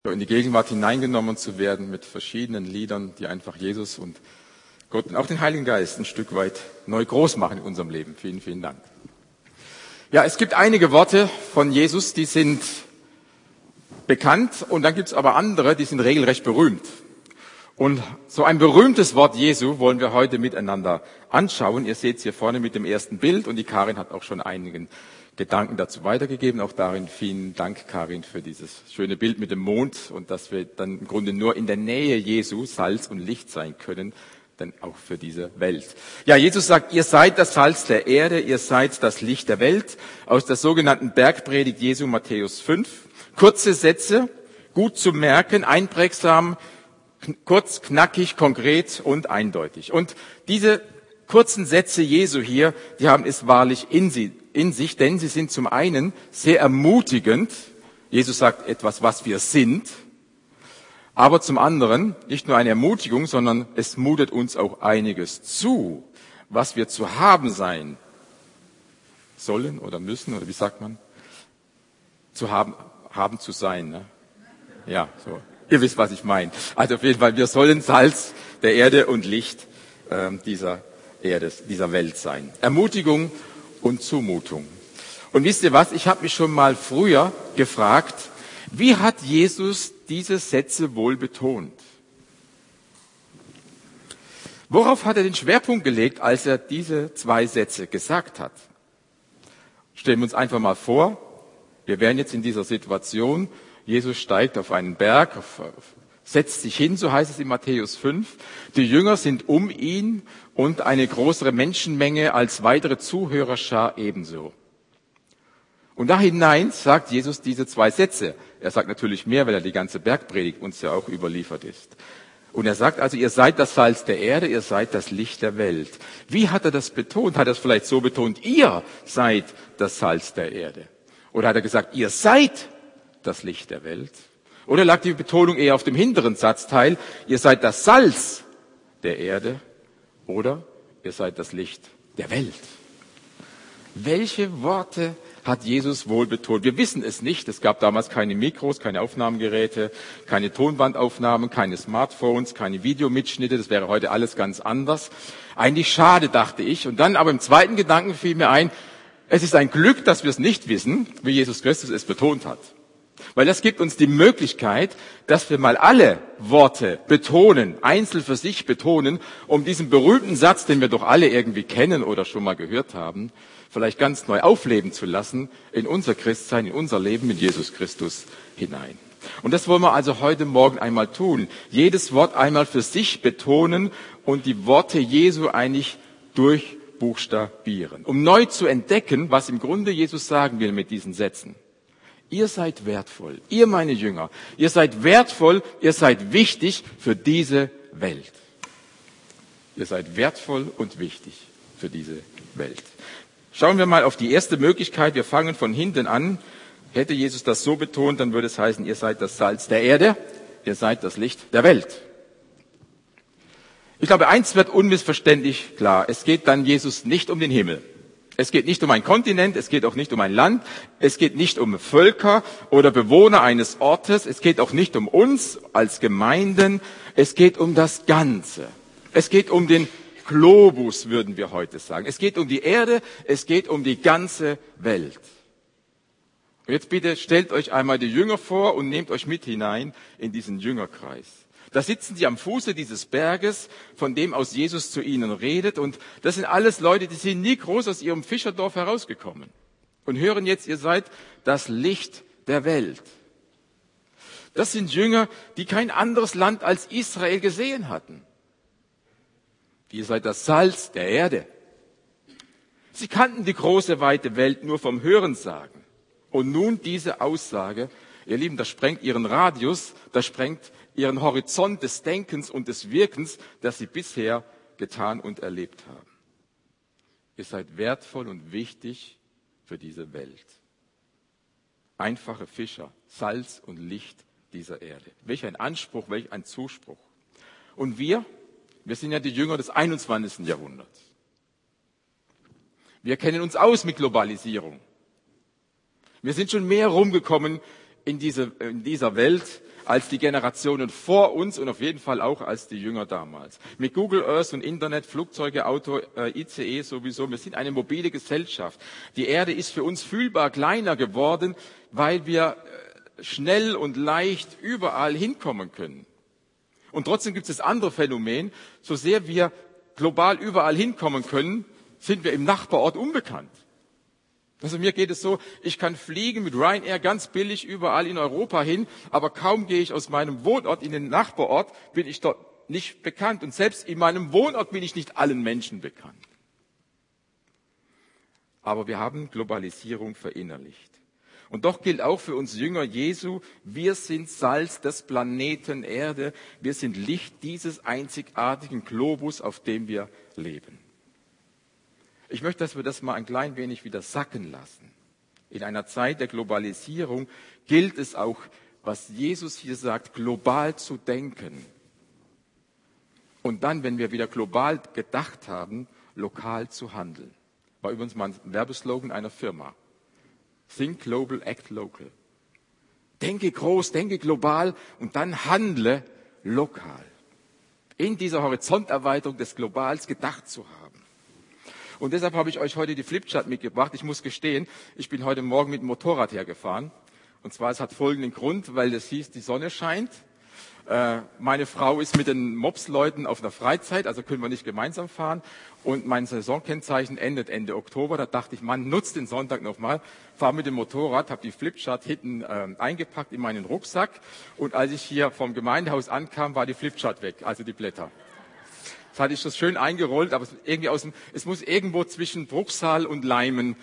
in die Gegenwart hineingenommen zu werden mit verschiedenen Liedern, die einfach Jesus und Gott und auch den Heiligen Geist ein Stück weit neu groß machen in unserem Leben. Vielen, vielen Dank. Ja, es gibt einige Worte von Jesus, die sind bekannt, und dann gibt es aber andere, die sind regelrecht berühmt. Und so ein berühmtes Wort Jesu wollen wir heute miteinander anschauen. Ihr seht es hier vorne mit dem ersten Bild, und die Karin hat auch schon einigen Gedanken dazu weitergegeben. Auch darin vielen Dank, Karin, für dieses schöne Bild mit dem Mond und dass wir dann im Grunde nur in der Nähe Jesu Salz und Licht sein können, denn auch für diese Welt. Ja, Jesus sagt, ihr seid das Salz der Erde, ihr seid das Licht der Welt, aus der sogenannten Bergpredigt Jesu, Matthäus 5. Kurze Sätze, gut zu merken, einprägsam, kurz, knackig, konkret und eindeutig. Und diese kurzen Sätze Jesu hier, die haben es wahrlich in sich, denn sie sind zum einen sehr ermutigend. Jesus sagt etwas, was wir sind. Aber zum anderen nicht nur eine Ermutigung, sondern es mutet uns auch einiges zu, was wir zu haben sein sollen oder müssen, oder wie sagt man? Zu haben zu sein, ne? Ja, so. Ihr wisst, was ich meine. Also auf jeden Fall, wir sollen Salz der Erde und Licht dieser Erde, dieser Welt sein. Ermutigung und Zumutung. Und wisst ihr was? Ich habe mich schon mal früher gefragt, wie hat Jesus diese Sätze wohl betont? Worauf hat er den Schwerpunkt gelegt, als er diese zwei Sätze gesagt hat? Stellen wir uns einfach mal vor, wir wären jetzt in dieser Situation, Jesus steigt auf einen Berg, setzt sich hin, so heißt es in Matthäus 5. Die Jünger sind um ihn und eine größere Menschenmenge als weitere Zuhörerschar ebenso. Und da hinein sagt Jesus diese zwei Sätze. Er sagt natürlich mehr, weil er die ganze Bergpredigt uns ja auch überliefert ist. Und er sagt also, ihr seid das Salz der Erde, ihr seid das Licht der Welt. Wie hat er das betont? Hat er es vielleicht so betont, ihr seid das Salz der Erde? Oder hat er gesagt, ihr seid das Licht der Welt? Oder lag die Betonung eher auf dem hinteren Satzteil, ihr seid das Salz der Erde oder ihr seid das Licht der Welt? Welche Worte hat Jesus wohl betont? Wir wissen es nicht. Es gab damals keine Mikros, keine Aufnahmegeräte, keine Tonbandaufnahmen, keine Smartphones, keine Videomitschnitte. Das wäre heute alles ganz anders. Eigentlich schade, dachte ich. Und dann aber im zweiten Gedanken fiel mir ein, es ist ein Glück, dass wir es nicht wissen, wie Jesus Christus es betont hat. Weil das gibt uns die Möglichkeit, dass wir mal alle Worte betonen, einzeln für sich betonen, um diesen berühmten Satz, den wir doch alle irgendwie kennen oder schon mal gehört haben, vielleicht ganz neu aufleben zu lassen in unser Christsein, in unser Leben mit Jesus Christus hinein. Und das wollen wir also heute Morgen einmal tun. Jedes Wort einmal für sich betonen und die Worte Jesu eigentlich durchbuchstabieren, um neu zu entdecken, was im Grunde Jesus sagen will mit diesen Sätzen. Ihr seid wertvoll, ihr meine Jünger, ihr seid wertvoll, ihr seid wichtig für diese Welt. Ihr seid wertvoll und wichtig für diese Welt. Schauen wir mal auf die erste Möglichkeit. Wir fangen von hinten an. Hätte Jesus das so betont, dann würde es heißen, ihr seid das Salz der Erde, ihr seid das Licht der Welt. Ich glaube, eins wird unmissverständlich klar. Es geht dann Jesus nicht um den Himmel. Es geht nicht um einen Kontinent, es geht auch nicht um ein Land, es geht nicht um Völker oder Bewohner eines Ortes, es geht auch nicht um uns als Gemeinden, es geht um das Ganze. Es geht um den Globus, würden wir heute sagen. Es geht um die Erde, es geht um die ganze Welt. Und jetzt bitte stellt euch einmal die Jünger vor und nehmt euch mit hinein in diesen Jüngerkreis. Da sitzen sie am Fuße dieses Berges, von dem aus Jesus zu ihnen redet. Und das sind alles Leute, die sind nie groß aus ihrem Fischerdorf herausgekommen. Und hören jetzt, ihr seid das Licht der Welt. Das sind Jünger, die kein anderes Land als Israel gesehen hatten. Ihr seid das Salz der Erde. Sie kannten die große, weite Welt nur vom Hörensagen. Und nun diese Aussage, ihr Lieben, das sprengt ihren Radius, das sprengt ihren Horizont des Denkens und des Wirkens, das sie bisher getan und erlebt haben. Ihr seid wertvoll und wichtig für diese Welt. Einfache Fischer, Salz und Licht dieser Erde. Welch ein Anspruch, welch ein Zuspruch. Und wir sind ja die Jünger des 21. Jahrhunderts. Wir kennen uns aus mit Globalisierung. Wir sind schon mehr rumgekommen in dieser Welt als die Generationen vor uns und auf jeden Fall auch als die Jünger damals. Mit Google Earth und Internet, Flugzeuge, Auto, ICE sowieso. Wir sind eine mobile Gesellschaft. Die Erde ist für uns fühlbar kleiner geworden, weil wir schnell und leicht überall hinkommen können. Und trotzdem gibt es das andere Phänomen, so sehr wir global überall hinkommen können, sind wir im Nachbarort unbekannt. Also mir geht es so, ich kann fliegen mit Ryanair ganz billig überall in Europa hin, aber kaum gehe ich aus meinem Wohnort in den Nachbarort, bin ich dort nicht bekannt. Und selbst in meinem Wohnort bin ich nicht allen Menschen bekannt. Aber wir haben Globalisierung verinnerlicht. Und doch gilt auch für uns Jünger Jesu, wir sind Salz des Planeten Erde, wir sind Licht dieses einzigartigen Globus, auf dem wir leben. Ich möchte, dass wir das mal ein klein wenig wieder sacken lassen. In einer Zeit der Globalisierung gilt es auch, was Jesus hier sagt, global zu denken. Und dann, wenn wir wieder global gedacht haben, lokal zu handeln. War übrigens mal ein Werbeslogan einer Firma. Think global, act local. Denke groß, denke global und dann handle lokal. In dieser Horizonterweiterung des Globals gedacht zu haben. Und deshalb habe ich euch heute die Flipchart mitgebracht. Ich muss gestehen, ich bin heute Morgen mit dem Motorrad hergefahren. Und zwar, es hat folgenden Grund, weil es hieß, die Sonne scheint. Meine Frau ist mit den Mopsleuten auf einer Freizeit, also können wir nicht gemeinsam fahren. Und mein Saisonkennzeichen endet Ende Oktober. Da dachte ich, man nutzt den Sonntag nochmal, fahre mit dem Motorrad, habe die Flipchart hinten eingepackt in meinen Rucksack. Und als ich hier vom Gemeindehaus ankam, war die Flipchart weg, also die Blätter. Das hatte ich so schön eingerollt, aber es muss irgendwo zwischen Bruchsal und Leimen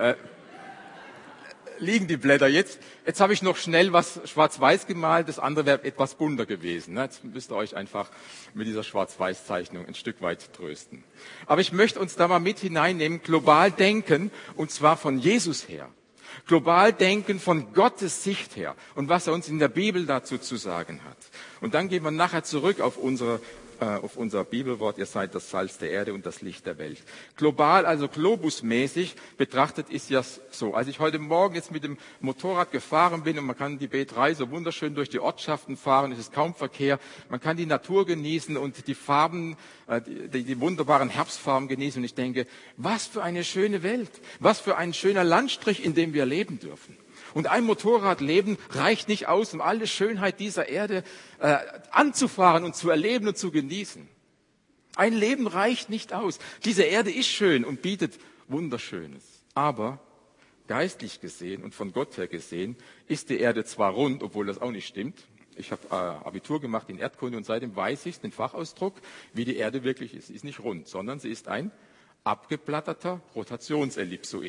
liegen die Blätter. Jetzt habe ich noch schnell was schwarz-weiß gemalt, das andere wäre etwas bunter gewesen. Jetzt müsst ihr euch einfach mit dieser Schwarz-Weiß-Zeichnung ein Stück weit trösten. Aber ich möchte uns da mal mit hineinnehmen, global denken, und zwar von Jesus her. Global denken von Gottes Sicht her und was er uns in der Bibel dazu zu sagen hat. Und dann gehen wir nachher zurück auf unser Bibelwort, ihr seid das Salz der Erde und das Licht der Welt. Global, also globusmäßig betrachtet ist ja so. Als ich heute Morgen jetzt mit dem Motorrad gefahren bin und man kann die B3 so wunderschön durch die Ortschaften fahren, es ist kaum Verkehr, man kann die Natur genießen und die Farben, die wunderbaren Herbstfarben genießen. Und ich denke, was für eine schöne Welt, was für ein schöner Landstrich, in dem wir leben dürfen. Und ein Motorradleben reicht nicht aus, um alle Schönheit dieser Erde anzufahren und zu erleben und zu genießen. Ein Leben reicht nicht aus. Diese Erde ist schön und bietet Wunderschönes. Aber geistlich gesehen und von Gott her gesehen ist die Erde zwar rund, obwohl das auch nicht stimmt. Ich habe Abitur gemacht in Erdkunde und seitdem weiß ich den Fachausdruck, wie die Erde wirklich ist. Sie ist nicht rund, sondern sie ist ein abgeplatterter Rotationsellipsoid.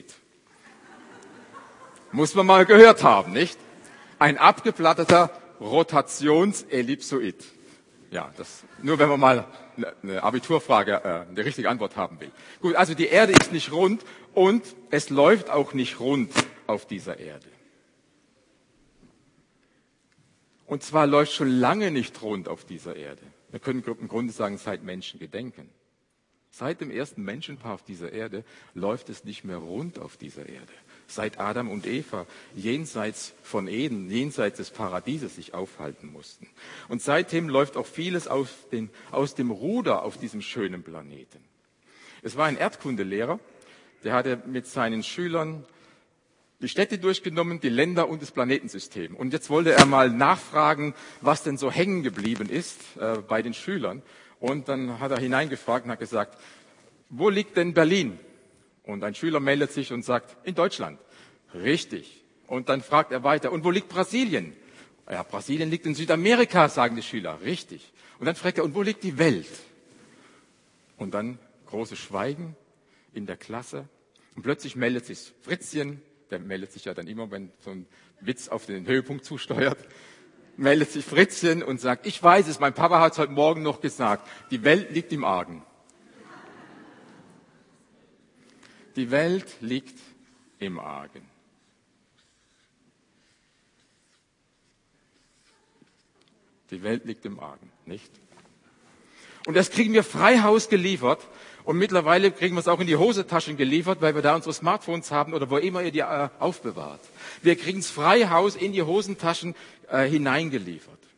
Muss man mal gehört haben, nicht? Ein abgeplatterter Rotationsellipsoid. Ja, das nur wenn man mal eine Abiturfrage, eine richtige Antwort haben will. Gut, also die Erde ist nicht rund und es läuft auch nicht rund auf dieser Erde. Und zwar läuft schon lange nicht rund auf dieser Erde. Wir können im Grunde sagen, seit Menschengedenken. Seit dem ersten Menschenpaar auf dieser Erde läuft es nicht mehr rund auf dieser Erde. Seit Adam und Eva jenseits von Eden, jenseits des Paradieses sich aufhalten mussten. Und seitdem läuft auch vieles aus dem Ruder auf diesem schönen Planeten. Es war ein Erdkundelehrer, der hatte mit seinen Schülern die Städte durchgenommen, die Länder und das Planetensystem. Und jetzt wollte er mal nachfragen, was denn so hängen geblieben ist bei den Schülern. Und dann hat er hineingefragt und hat gesagt, wo liegt denn Berlin? Und ein Schüler meldet sich und sagt, in Deutschland. Richtig. Und dann fragt er weiter, und wo liegt Brasilien? Ja, Brasilien liegt in Südamerika, sagen die Schüler. Richtig. Und dann fragt er, und wo liegt die Welt? Und dann großes Schweigen in der Klasse. Und plötzlich meldet sich Fritzchen, der meldet sich ja dann immer, wenn so ein Witz auf den Höhepunkt zusteuert, meldet sich Fritzchen und sagt, ich weiß es, mein Papa hat es heute Morgen noch gesagt, die Welt liegt im Argen. Die Welt liegt im Argen. Die Welt liegt im Argen, nicht? Und das kriegen wir frei Haus geliefert. Und mittlerweile kriegen wir es auch in die Hosentaschen geliefert, weil wir da unsere Smartphones haben oder wo immer ihr die aufbewahrt. Wir kriegen es frei Haus in die Hosentaschen hineingeliefert.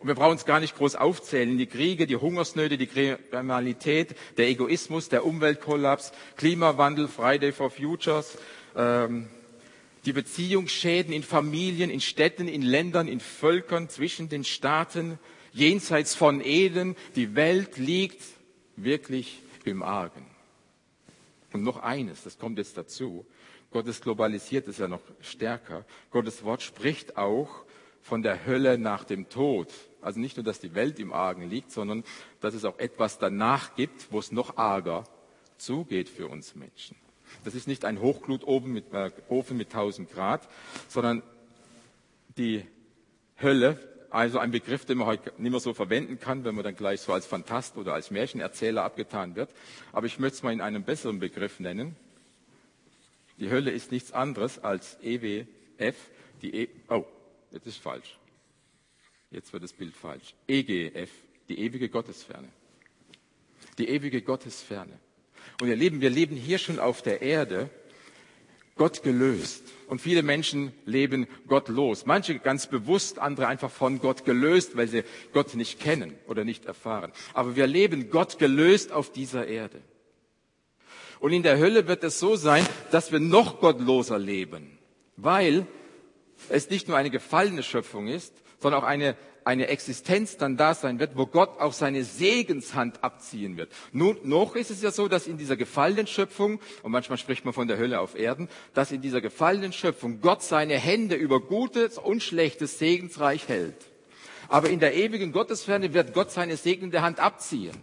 Und wir brauchen es gar nicht groß aufzählen. Die Kriege, die Hungersnöte, die Kriminalität, der Egoismus, der Umweltkollaps, Klimawandel, Friday for Futures, die Beziehungsschäden in Familien, in Städten, in Ländern, in Völkern, zwischen den Staaten, jenseits von Eden. Die Welt liegt wirklich im Argen. Und noch eines, das kommt jetzt dazu. Gottes globalisiert es ja noch stärker. Gottes Wort spricht auch von der Hölle nach dem Tod. Also nicht nur, dass die Welt im Argen liegt, sondern dass es auch etwas danach gibt, wo es noch arger zugeht für uns Menschen. Das ist nicht ein Hochglutofen mit 1000 Grad, sondern die Hölle, also ein Begriff, den man heute nicht mehr so verwenden kann, wenn man dann gleich so als Phantast oder als Märchenerzähler abgetan wird. Aber ich möchte es mal in einem besseren Begriff nennen. Die Hölle ist nichts anderes als EWF, jetzt ist falsch. Jetzt wird das Bild falsch. EGF, die ewige Gottesferne. Die ewige Gottesferne. Und wir leben hier schon auf der Erde, Gott gelöst. Und viele Menschen leben gottlos. Manche ganz bewusst, andere einfach von Gott gelöst, weil sie Gott nicht kennen oder nicht erfahren. Aber wir leben Gott gelöst auf dieser Erde. Und in der Hölle wird es so sein, dass wir noch gottloser leben, weil es nicht nur eine gefallene Schöpfung ist, sondern auch eine Existenz dann da sein wird, wo Gott auch seine Segenshand abziehen wird. Nun, noch ist es ja so, dass in dieser gefallenen Schöpfung, und manchmal spricht man von der Hölle auf Erden, dass in dieser gefallenen Schöpfung Gott seine Hände über Gutes und Schlechtes segensreich hält. Aber in der ewigen Gottesferne wird Gott seine segnende Hand abziehen.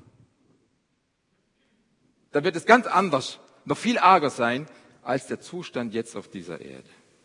Da wird es ganz anders, noch viel arger sein, als der Zustand jetzt auf dieser Erde.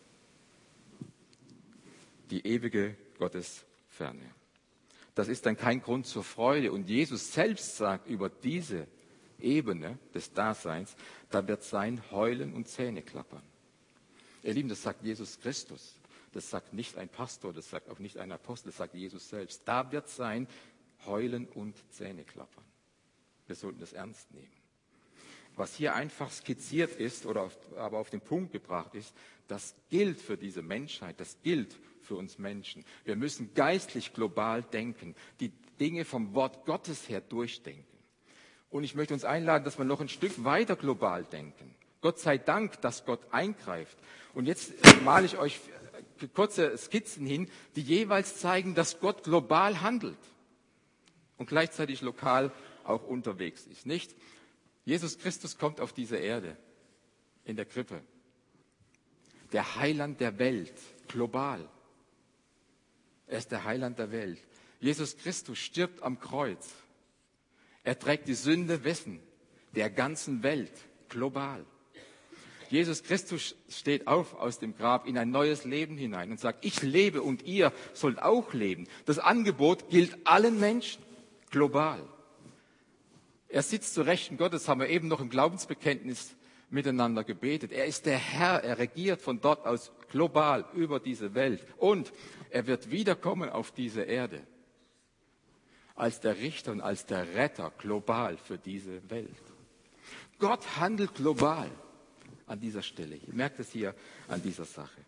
Die ewige Gottesferne. Das ist dann kein Grund zur Freude. Und Jesus selbst sagt über diese Ebene des Daseins, da wird sein Heulen und Zähneklappern. Ihr Lieben, das sagt Jesus Christus. Das sagt nicht ein Pastor, das sagt auch nicht ein Apostel, das sagt Jesus selbst. Da wird sein Heulen und Zähneklappern. Wir sollten das ernst nehmen. Was hier einfach skizziert ist oder aber auf den Punkt gebracht ist, das gilt für diese Menschheit, das gilt für uns Menschen. Wir müssen geistlich global denken, die Dinge vom Wort Gottes her durchdenken. Und ich möchte uns einladen, dass wir noch ein Stück weiter global denken. Gott sei Dank, dass Gott eingreift. Und jetzt male ich euch kurze Skizzen hin, die jeweils zeigen, dass Gott global handelt und gleichzeitig lokal auch unterwegs ist, nicht? Jesus Christus kommt auf diese Erde in der Krippe. Der Heiland der Welt, global. Er ist der Heiland der Welt. Jesus Christus stirbt am Kreuz. Er trägt die Sünde wessen? Der ganzen Welt, global. Jesus Christus steht auf aus dem Grab in ein neues Leben hinein und sagt, ich lebe und ihr sollt auch leben. Das Angebot gilt allen Menschen, global. Er sitzt zu Rechten Gottes, haben wir eben noch im Glaubensbekenntnis miteinander gebetet. Er ist der Herr, er regiert von dort aus global über diese Welt. Und er wird wiederkommen auf diese Erde als der Richter und als der Retter global für diese Welt. Gott handelt global an dieser Stelle. Ihr merkt es hier an dieser Sache.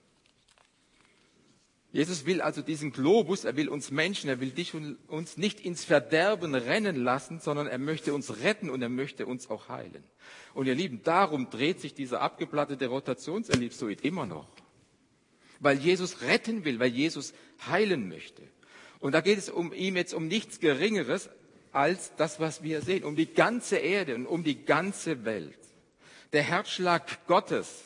Jesus will also diesen Globus, er will uns Menschen, er will dich und uns nicht ins Verderben rennen lassen, sondern er möchte uns retten und er möchte uns auch heilen. Und ihr Lieben, darum dreht sich dieser abgeplattete Rotationsellipsoid immer noch. Weil Jesus retten will, weil Jesus heilen möchte. Und da geht es ihm jetzt um nichts Geringeres als das, was wir sehen, um die ganze Erde und um die ganze Welt. Der Herzschlag Gottes.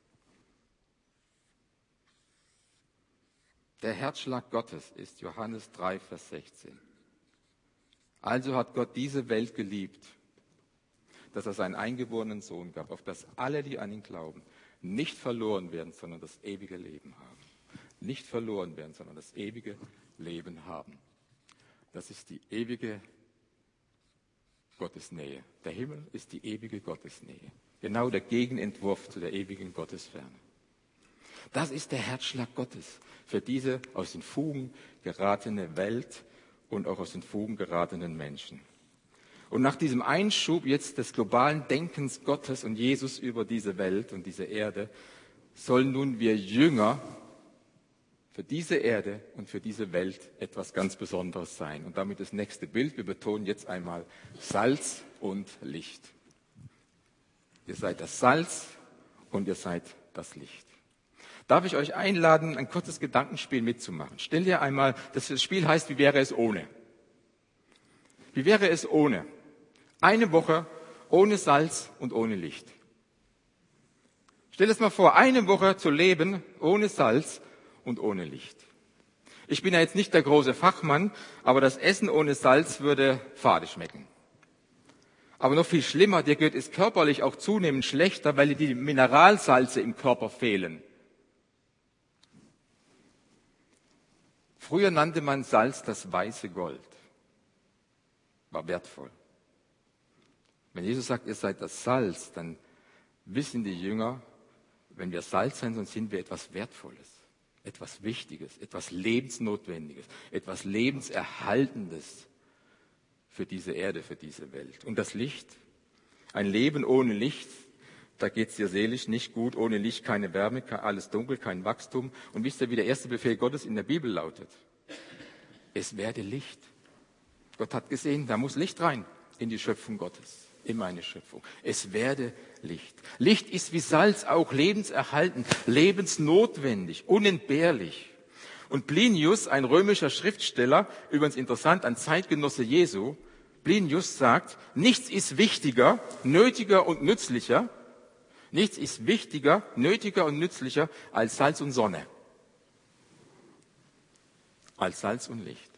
Der Herzschlag Gottes ist Johannes 3, Vers 16. Also hat Gott diese Welt geliebt, dass er seinen eingeborenen Sohn gab, auf dass alle, die an ihn glauben, nicht verloren werden, sondern das ewige Leben haben. Nicht verloren werden, sondern das ewige Leben haben. Das ist die ewige Gottesnähe. Der Himmel ist die ewige Gottesnähe. Genau der Gegenentwurf zu der ewigen Gottesferne. Das ist der Herzschlag Gottes für diese aus den Fugen geratene Welt und auch aus den Fugen geratenen Menschen. Und nach diesem Einschub jetzt des globalen Denkens Gottes und Jesus über diese Welt und diese Erde, sollen nun wir Jünger für diese Erde und für diese Welt etwas ganz Besonderes sein. Und damit das nächste Bild. Wir betonen jetzt einmal Salz und Licht. Ihr seid das Salz und ihr seid das Licht. Darf ich euch einladen, ein kurzes Gedankenspiel mitzumachen? Stell dir einmal, das Spiel heißt, wie wäre es ohne? Wie wäre es ohne? Eine Woche ohne Salz und ohne Licht. Stell es mal vor, eine Woche zu leben ohne Salz und ohne Licht. Ich bin ja jetzt nicht der große Fachmann, aber das Essen ohne Salz würde fade schmecken. Aber noch viel schlimmer, dir geht es körperlich auch zunehmend schlechter, weil dir die Mineralsalze im Körper fehlen. Früher nannte man Salz das weiße Gold. War wertvoll. Wenn Jesus sagt, ihr seid das Salz, dann wissen die Jünger, wenn wir Salz sind, dann sind wir etwas Wertvolles, etwas Wichtiges, etwas Lebensnotwendiges, etwas Lebenserhaltendes für diese Erde, für diese Welt. Und das Licht, ein Leben ohne Licht, da geht es dir seelisch nicht gut, ohne Licht keine Wärme, alles dunkel, kein Wachstum. Und wisst ihr, wie der erste Befehl Gottes in der Bibel lautet? Es werde Licht. Gott hat gesehen, da muss Licht rein in die Schöpfung Gottes, in meine Schöpfung. Es werde Licht. Licht ist wie Salz auch lebenserhaltend, lebensnotwendig, unentbehrlich. Und Plinius, ein römischer Schriftsteller, übrigens interessant, ein Zeitgenosse Jesu, Plinius sagt, nichts ist wichtiger, nötiger und nützlicher, nichts ist wichtiger, nötiger und nützlicher als Salz und Sonne. Als Salz und Licht.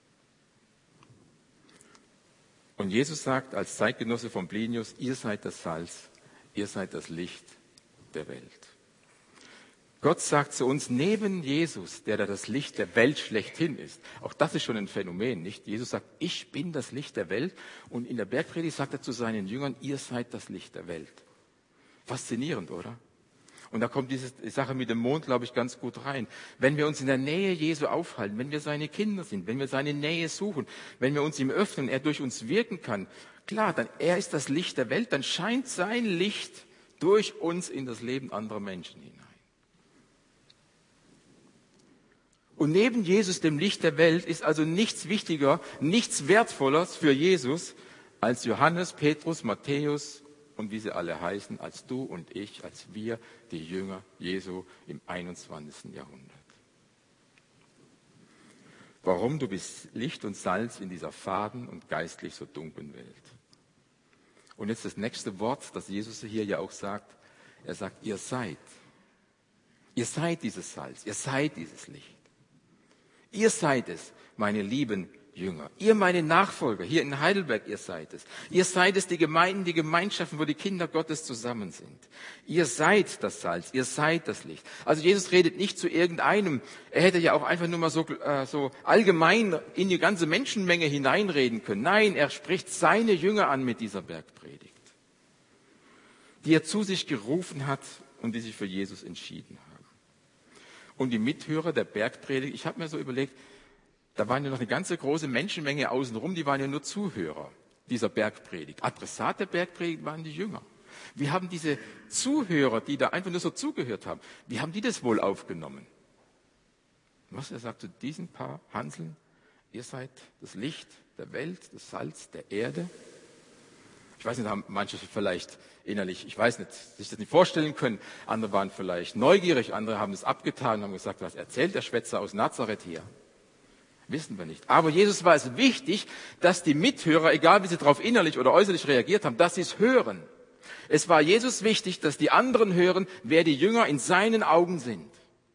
Und Jesus sagt als Zeitgenosse von Plinius, ihr seid das Salz, ihr seid das Licht der Welt. Gott sagt zu uns, neben Jesus, der da das Licht der Welt schlechthin ist, auch das ist schon ein Phänomen, nicht? Jesus sagt, ich bin das Licht der Welt, und in der Bergpredigt sagt er zu seinen Jüngern, ihr seid das Licht der Welt. Faszinierend, oder? Und da kommt diese Sache mit dem Mond, glaube ich, ganz gut rein. Wenn wir uns in der Nähe Jesu aufhalten, wenn wir seine Kinder sind, wenn wir seine Nähe suchen, wenn wir uns ihm öffnen, er durch uns wirken kann, klar, dann er ist das Licht der Welt, dann scheint sein Licht durch uns in das Leben anderer Menschen hinein. Und neben Jesus, dem Licht der Welt, ist also nichts wichtiger, nichts Wertvolleres für Jesus als Johannes, Petrus, Matthäus und wie sie alle heißen, als du und ich, als wir, die Jünger Jesu im 21. Jahrhundert. Warum? Du bist Licht und Salz in dieser faden und geistlich so dunklen Welt. Und jetzt das nächste Wort, das Jesus hier ja auch sagt. Er sagt, ihr seid dieses Salz, ihr seid dieses Licht. Ihr seid es, meine lieben Jünger. Ihr, meine Nachfolger, hier in Heidelberg, ihr seid es. Ihr seid es, die Gemeinden, die Gemeinschaften, wo die Kinder Gottes zusammen sind. Ihr seid das Salz, ihr seid das Licht. Also Jesus redet nicht zu irgendeinem. Er hätte ja auch einfach nur mal so allgemein in die ganze Menschenmenge hineinreden können. Nein, er spricht seine Jünger an mit dieser Bergpredigt, die er zu sich gerufen hat und die sich für Jesus entschieden haben. Und die Mithörer der Bergpredigt, ich habe mir so überlegt, da waren ja noch eine ganze große Menschenmenge außenrum, die waren ja nur Zuhörer dieser Bergpredigt. Adressat der Bergpredigt waren die Jünger. Wie haben diese Zuhörer, die da einfach nur so zugehört haben, wie haben die das wohl aufgenommen? Was? Er sagt zu diesen paar Hanseln, ihr seid das Licht der Welt, das Salz der Erde. Ich weiß nicht, haben manche vielleicht innerlich, ich weiß nicht, sich das nicht vorstellen können. Andere waren vielleicht neugierig, andere haben es abgetan und haben gesagt, was erzählt der Schwätzer aus Nazareth hier? Wissen wir nicht. Aber Jesus war es wichtig, dass die Mithörer, egal wie sie darauf innerlich oder äußerlich reagiert haben, dass sie es hören. Es war Jesus wichtig, dass die anderen hören, wer die Jünger in seinen Augen sind.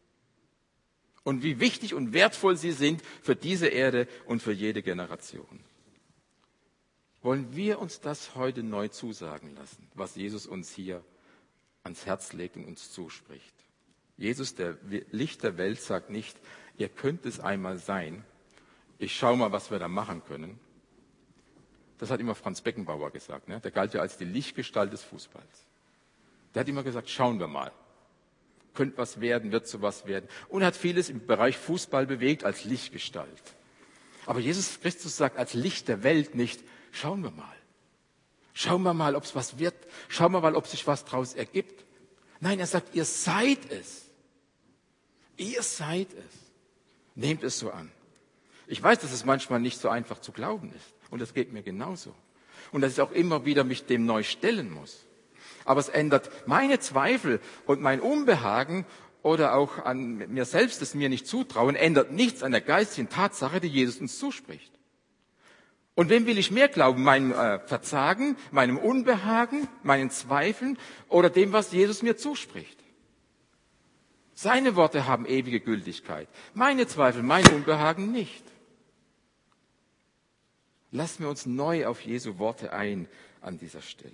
Und wie wichtig und wertvoll sie sind für diese Erde und für jede Generation. Wollen wir uns das heute neu zusagen lassen, was Jesus uns hier ans Herz legt und uns zuspricht? Jesus, der Licht der Welt, sagt nicht, ihr könnt es einmal sein, ich schaue mal, was wir da machen können. Das hat immer Franz Beckenbauer gesagt, ne? Der galt ja als die Lichtgestalt des Fußballs. Der hat immer gesagt, schauen wir mal. Könnte was werden, wird so was werden. Und hat vieles im Bereich Fußball bewegt als Lichtgestalt. Aber Jesus Christus sagt als Licht der Welt nicht, schauen wir mal. Schauen wir mal, ob es was wird. Schauen wir mal, ob sich was daraus ergibt. Nein, er sagt, ihr seid es. Ihr seid es. Nehmt es so an. Ich weiß, dass es manchmal nicht so einfach zu glauben ist. Und das geht mir genauso. Und dass ich auch immer wieder mich dem neu stellen muss. Aber es ändert meine Zweifel und mein Unbehagen oder auch an mir selbst, das mir nicht zutrauen, ändert nichts an der geistigen Tatsache, die Jesus uns zuspricht. Und wem will ich mehr glauben? Meinem Verzagen, meinem Unbehagen, meinen Zweifeln oder dem, was Jesus mir zuspricht? Seine Worte haben ewige Gültigkeit. Meine Zweifel, mein Unbehagen nicht. Lassen wir uns neu auf Jesu Worte ein an dieser Stelle.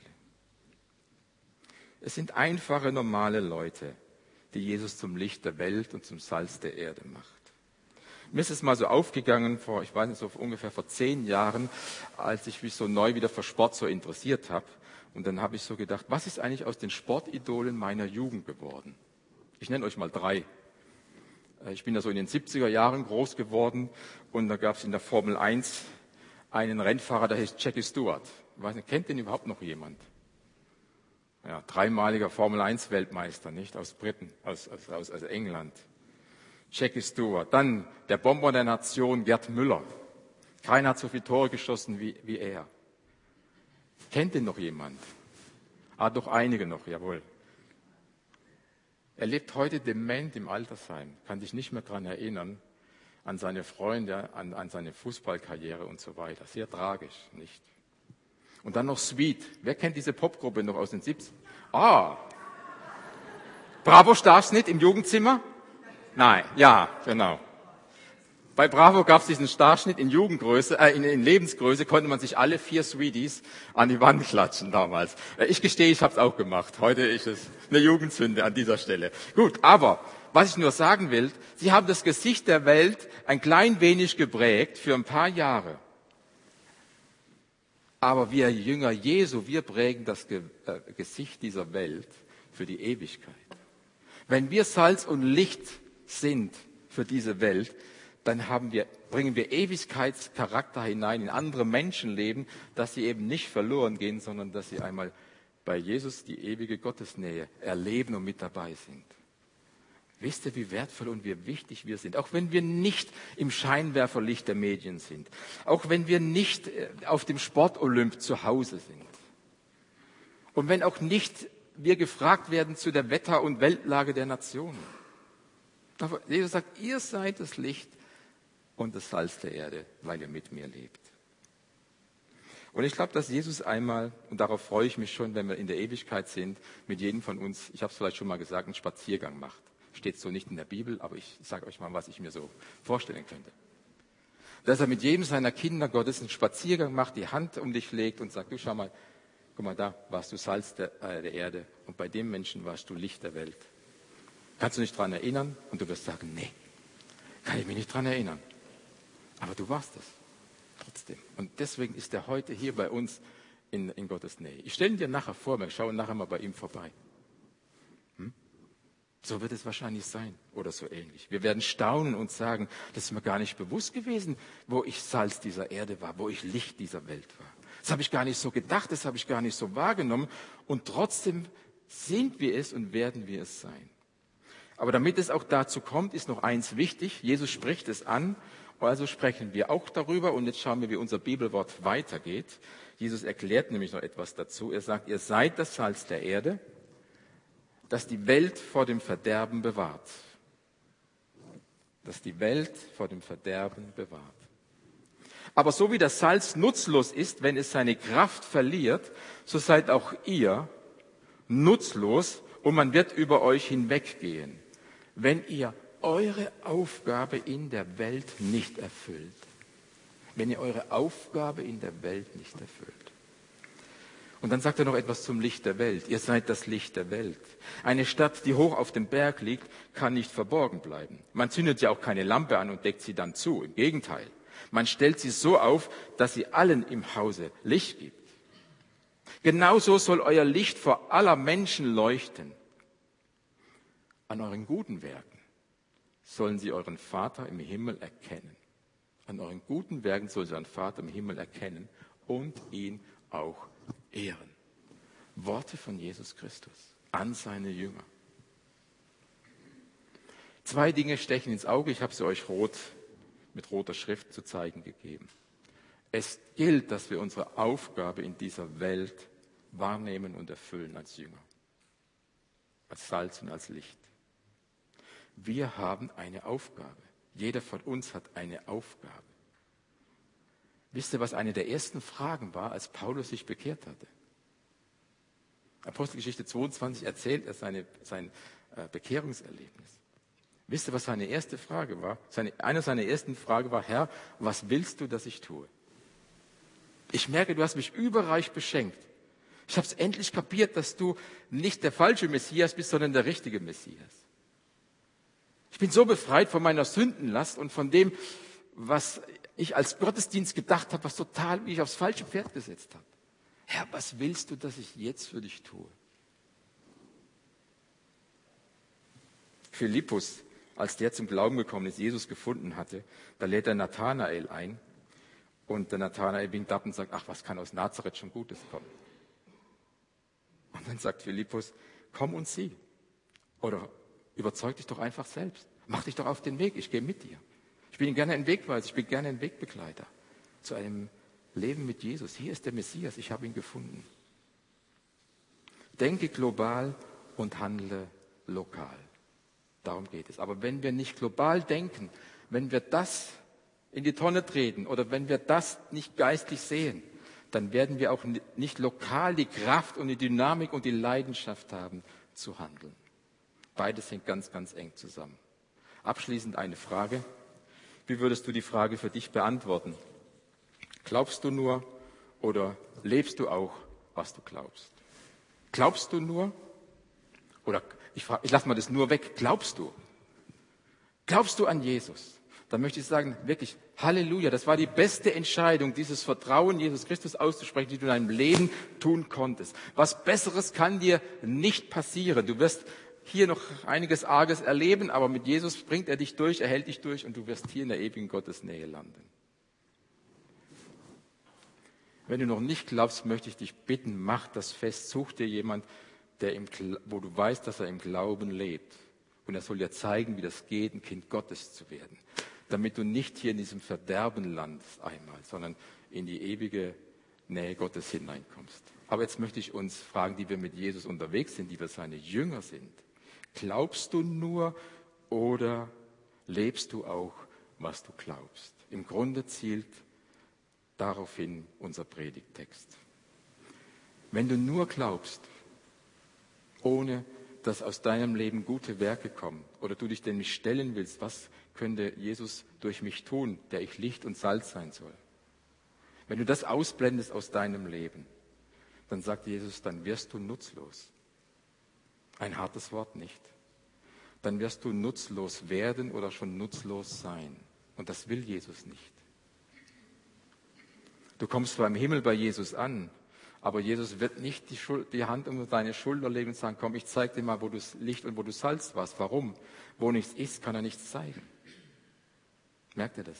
Es sind einfache, normale Leute, die Jesus zum Licht der Welt und zum Salz der Erde macht. Mir ist es mal so aufgegangen, ich weiß nicht, so ungefähr vor 10 Jahren, als ich mich so neu wieder für Sport so interessiert habe. Und dann habe ich so gedacht, was ist eigentlich aus den Sportidolen meiner Jugend geworden? Ich nenne euch mal 3. Ich bin ja so in den 70er Jahren groß geworden und da gab es in der Formel 1 einen Rennfahrer, der heißt Jackie Stewart. Ich weiß nicht, kennt den überhaupt noch jemand? Ja, 3-maliger Formel 1 Weltmeister, nicht? Aus England. Jackie Stewart. Dann der Bomber der Nation Gerd Müller. Keiner hat so viele Tore geschossen wie er. Kennt den noch jemand? Doch einige noch, jawohl. Er lebt heute dement im Altersheim, kann sich nicht mehr daran erinnern, an seine Freunde, an seine Fußballkarriere und so weiter. Sehr tragisch, nicht? Und dann noch Sweet. Wer kennt diese Popgruppe noch aus den 70ern? Bravo Starschnitt im Jugendzimmer? Nein, ja, genau. Bei Bravo gab es diesen Starschnitt in Jugendgröße, in Lebensgröße konnte man sich alle 4 Sweeties an die Wand klatschen damals. Ich gestehe, ich habe es auch gemacht. Heute ist es eine Jugendsünde an dieser Stelle. Gut, aber was ich nur sagen will, sie haben das Gesicht der Welt ein klein wenig geprägt für ein paar Jahre. Aber wir Jünger Jesu, wir prägen das Gesicht dieser Welt für die Ewigkeit. Wenn wir Salz und Licht sind für diese Welt, dann bringen wir Ewigkeitscharakter hinein in andere Menschenleben, dass sie eben nicht verloren gehen, sondern dass sie einmal bei Jesus die ewige Gottesnähe erleben und mit dabei sind. Wisst ihr, wie wertvoll und wie wichtig wir sind? Auch wenn wir nicht im Scheinwerferlicht der Medien sind. Auch wenn wir nicht auf dem Sportolymp zu Hause sind. Und wenn auch nicht wir gefragt werden zu der Wetter- und Weltlage der Nationen. Aber Jesus sagt, ihr seid das Licht und das Salz der Erde, weil ihr mit mir lebt. Und ich glaube, dass Jesus einmal, und darauf freue ich mich schon, wenn wir in der Ewigkeit sind, mit jedem von uns, ich habe es vielleicht schon mal gesagt, einen Spaziergang macht. Steht so nicht in der Bibel, aber ich sage euch mal, was ich mir so vorstellen könnte. Dass er mit jedem seiner Kinder Gottes einen Spaziergang macht, die Hand um dich legt und sagt, du schau mal, guck mal, da warst du Salz der Erde und bei dem Menschen warst du Licht der Welt. Kannst du dich daran erinnern? Und du wirst sagen, nee, kann ich mich nicht daran erinnern. Aber du warst es trotzdem. Und deswegen ist er heute hier bei uns in Gottes Nähe. Ich stelle ihn dir nachher vor, wir schauen nachher mal bei ihm vorbei. So wird es wahrscheinlich sein oder so ähnlich. Wir werden staunen und sagen, das ist mir gar nicht bewusst gewesen, wo ich Salz dieser Erde war, wo ich Licht dieser Welt war. Das habe ich gar nicht so gedacht, das habe ich gar nicht so wahrgenommen. Und trotzdem sind wir es und werden wir es sein. Aber damit es auch dazu kommt, ist noch eins wichtig. Jesus spricht es an, also sprechen wir auch darüber. Und jetzt schauen wir, wie unser Bibelwort weitergeht. Jesus erklärt nämlich noch etwas dazu. Er sagt, ihr seid das Salz der Erde, das die Welt vor dem Verderben bewahrt. Das die Welt vor dem Verderben bewahrt. Aber so wie das Salz nutzlos ist, wenn es seine Kraft verliert, so seid auch ihr nutzlos und man wird über euch hinweggehen, wenn ihr eure Aufgabe in der Welt nicht erfüllt. Wenn ihr eure Aufgabe in der Welt nicht erfüllt. Und dann sagt er noch etwas zum Licht der Welt. Ihr seid das Licht der Welt. Eine Stadt, die hoch auf dem Berg liegt, kann nicht verborgen bleiben. Man zündet ja auch keine Lampe an und deckt sie dann zu. Im Gegenteil. Man stellt sie so auf, dass sie allen im Hause Licht gibt. Genauso soll euer Licht vor aller Menschen leuchten. An euren guten Werken sollen sie euren Vater im Himmel erkennen. An euren guten Werken soll sie euren Vater im Himmel erkennen und ihn auch ehren. Worte von Jesus Christus an seine Jünger. 2 Dinge stechen ins Auge. Ich habe sie euch mit roter Schrift zu zeigen gegeben. Es gilt, dass wir unsere Aufgabe in dieser Welt wahrnehmen und erfüllen als Jünger, als Salz und als Licht. Wir haben eine Aufgabe. Jeder von uns hat eine Aufgabe. Wisst ihr, was eine der ersten Fragen war, als Paulus sich bekehrt hatte? Apostelgeschichte 22 erzählt er sein Bekehrungserlebnis. Wisst ihr, was seine erste Frage war? Eine seiner ersten Fragen war: Herr, was willst du, dass ich tue? Ich merke, du hast mich überreich beschenkt. Ich habe es endlich kapiert, dass du nicht der falsche Messias bist, sondern der richtige Messias. Ich bin so befreit von meiner Sündenlast und von dem, was ich als Gottesdienst gedacht habe, was total mich aufs falsche Pferd gesetzt hat. Herr, was willst du, dass ich jetzt für dich tue? Philippus, als der zum Glauben gekommen ist, Jesus gefunden hatte, da lädt er Nathanael ein. Und der Nathanael winkt ab und sagt: Ach, was kann aus Nazareth schon Gutes kommen? Und dann sagt Philippus: Komm und sieh. Oder überzeug dich doch einfach selbst. Mach dich doch auf den Weg, ich gehe mit dir. Ich bin gerne ein Wegweiser, ich bin gerne ein Wegbegleiter zu einem Leben mit Jesus. Hier ist der Messias, ich habe ihn gefunden. Denke global und handle lokal. Darum geht es. Aber wenn wir nicht global denken, wenn wir das in die Tonne treten oder wenn wir das nicht geistlich sehen, dann werden wir auch nicht lokal die Kraft und die Dynamik und die Leidenschaft haben, zu handeln. Beides hängt ganz, ganz eng zusammen. Abschließend eine Frage. Wie würdest du die Frage für dich beantworten? Glaubst du nur oder lebst du auch, was du glaubst? Glaubst du nur? Oder ich lasse mal das nur weg. Glaubst du? Glaubst du an Jesus? Dann möchte ich sagen, wirklich, Halleluja, das war die beste Entscheidung, dieses Vertrauen Jesus Christus auszusprechen, die du in deinem Leben tun konntest. Was Besseres kann dir nicht passieren. Du wirst hier noch einiges Arges erleben, aber mit Jesus bringt er dich durch, er hält dich durch und du wirst hier in der ewigen Gottesnähe landen. Wenn du noch nicht glaubst, möchte ich dich bitten, mach das fest, such dir jemand, wo du weißt, dass er im Glauben lebt. Und er soll dir zeigen, wie das geht, ein Kind Gottes zu werden. Damit du nicht hier in diesem Verderben landest einmal, sondern in die ewige Nähe Gottes hineinkommst. Aber jetzt möchte ich uns fragen, die wir mit Jesus unterwegs sind, die wir seine Jünger sind. Glaubst du nur oder lebst du auch, was du glaubst? Im Grunde zielt daraufhin unser Predigttext. Wenn du nur glaubst, ohne dass aus deinem Leben gute Werke kommen oder du dich dem nicht stellen willst, was könnte Jesus durch mich tun, der ich Licht und Salz sein soll? Wenn du das ausblendest aus deinem Leben, dann sagt Jesus, dann wirst du nutzlos. Ein hartes Wort, nicht? Dann wirst du nutzlos werden oder schon nutzlos sein. Und das will Jesus nicht. Du kommst zwar im Himmel bei Jesus an, aber Jesus wird nicht die Hand um deine Schulter legen und sagen, komm, ich zeig dir mal, wo du Licht und wo du Salz warst. Warum? Wo nichts ist, kann er nichts zeigen. Merkt ihr das?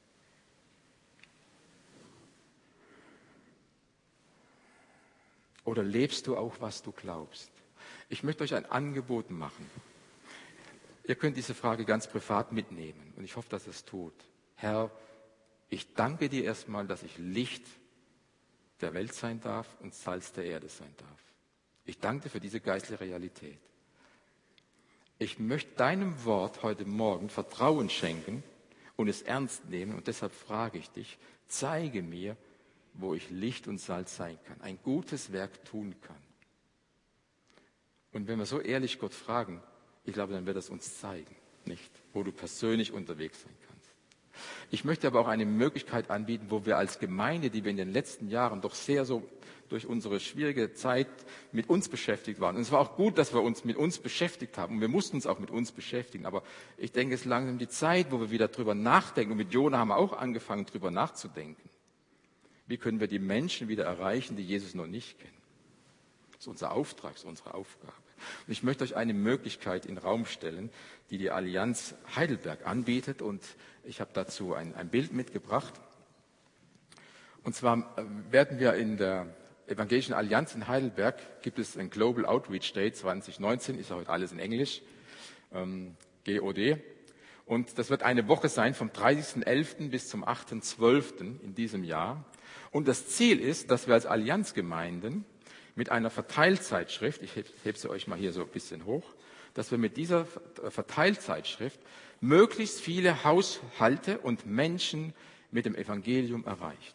Oder lebst du auch, was du glaubst? Ich möchte euch ein Angebot machen. Ihr könnt diese Frage ganz privat mitnehmen und ich hoffe, dass es tut. Herr, ich danke dir erstmal, dass ich Licht der Welt sein darf und Salz der Erde sein darf. Ich danke dir für diese geistliche Realität. Ich möchte deinem Wort heute Morgen Vertrauen schenken und es ernst nehmen und deshalb frage ich dich, zeige mir, wo ich Licht und Salz sein kann, ein gutes Werk tun kann. Und wenn wir so ehrlich Gott fragen, ich glaube, dann wird es uns zeigen, nicht, wo du persönlich unterwegs sein kannst. Ich möchte aber auch eine Möglichkeit anbieten, wo wir als Gemeinde, die wir in den letzten Jahren doch sehr so durch unsere schwierige Zeit mit uns beschäftigt waren. Und es war auch gut, dass wir uns mit uns beschäftigt haben. Und wir mussten uns auch mit uns beschäftigen. Aber ich denke, es ist langsam die Zeit, wo wir wieder drüber nachdenken. Und mit Jona haben wir auch angefangen, drüber nachzudenken. Wie können wir die Menschen wieder erreichen, die Jesus noch nicht kennen? Das ist unser Auftrag, das ist unsere Aufgabe. Und ich möchte euch eine Möglichkeit in den Raum stellen, die die Allianz Heidelberg anbietet. Und ich habe dazu ein Bild mitgebracht. Und zwar werden wir in der Evangelischen Allianz in Heidelberg, gibt es ein Global Outreach Day 2019, ist ja heute alles in Englisch. GOD. Und das wird eine Woche sein vom 30.11. bis zum 8.12. in diesem Jahr. Und das Ziel ist, dass wir als Allianzgemeinden mit einer Verteilzeitschrift, ich hebe sie euch mal hier so ein bisschen hoch, dass wir mit dieser Verteilzeitschrift möglichst viele Haushalte und Menschen mit dem Evangelium erreichen.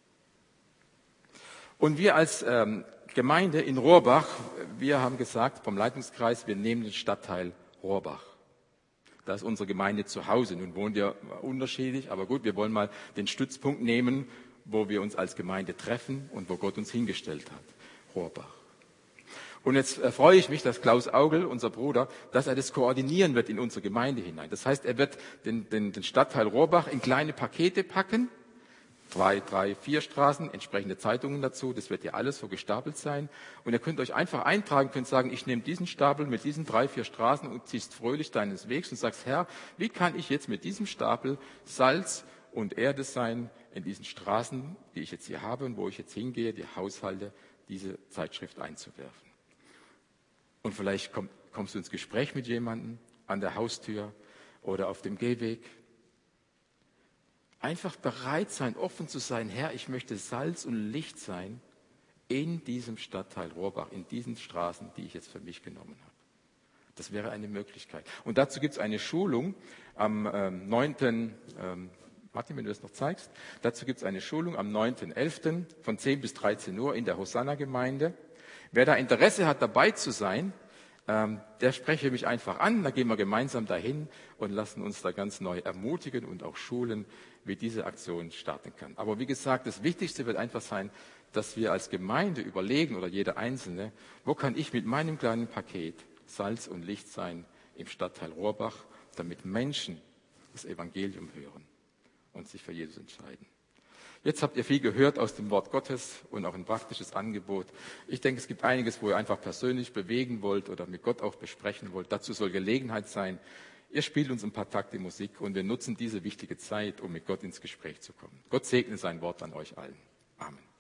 Und wir als Gemeinde in Rohrbach, wir haben gesagt vom Leitungskreis, wir nehmen den Stadtteil Rohrbach. Da ist unsere Gemeinde zu Hause. Nun wohnen wir unterschiedlich, aber gut, wir wollen mal den Stützpunkt nehmen, wo wir uns als Gemeinde treffen und wo Gott uns hingestellt hat. Rohrbach. Und jetzt freue ich mich, dass Klaus Augel, unser Bruder, dass er das koordinieren wird in unsere Gemeinde hinein. Das heißt, er wird den Stadtteil Rohrbach in kleine Pakete packen, 2, 3, 4 Straßen, entsprechende Zeitungen dazu, das wird ja alles so gestapelt sein. Und ihr könnt euch einfach eintragen, könnt sagen, ich nehme diesen Stapel mit diesen 3, 4 Straßen und ziehst fröhlich deines Wegs und sagst, Herr, wie kann ich jetzt mit diesem Stapel Salz und Erde sein in diesen Straßen, die ich jetzt hier habe und wo ich jetzt hingehe, die Haushalte, diese Zeitschrift einzuwerfen. Und vielleicht kommst du ins Gespräch mit jemandem an der Haustür oder auf dem Gehweg. Einfach bereit sein, offen zu sein, Herr, ich möchte Salz und Licht sein in diesem Stadtteil Rohrbach, in diesen Straßen, die ich jetzt für mich genommen habe. Das wäre eine Möglichkeit. Und dazu gibt es eine Schulung am 9. Martin, wenn du das noch zeigst, dazu gibt es eine Schulung am 9.11. von 10 bis 13 Uhr in der Hosanna-Gemeinde. Wer da Interesse hat, dabei zu sein, der spreche mich einfach an, da gehen wir gemeinsam dahin und lassen uns da ganz neu ermutigen und auch schulen, wie diese Aktion starten kann. Aber wie gesagt, das Wichtigste wird einfach sein, dass wir als Gemeinde überlegen oder jeder Einzelne, wo kann ich mit meinem kleinen Paket Salz und Licht sein im Stadtteil Rohrbach, damit Menschen das Evangelium hören und sich für Jesus entscheiden. Jetzt habt ihr viel gehört aus dem Wort Gottes und auch ein praktisches Angebot. Ich denke, es gibt einiges, wo ihr einfach persönlich bewegen wollt oder mit Gott auch besprechen wollt. Dazu soll Gelegenheit sein. Ihr spielt uns ein paar Takte Musik und wir nutzen diese wichtige Zeit, um mit Gott ins Gespräch zu kommen. Gott segne sein Wort an euch allen. Amen.